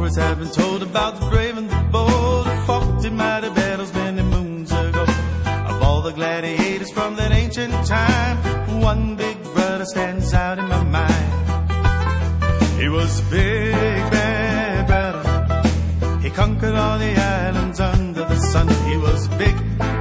Stories have been told about the brave and the bold who fought in mighty battles many moons ago. Of all the gladiators from that ancient time, one big brother stands out in my mind. He was a big bad brother. He conquered all the islands under the sun. He was big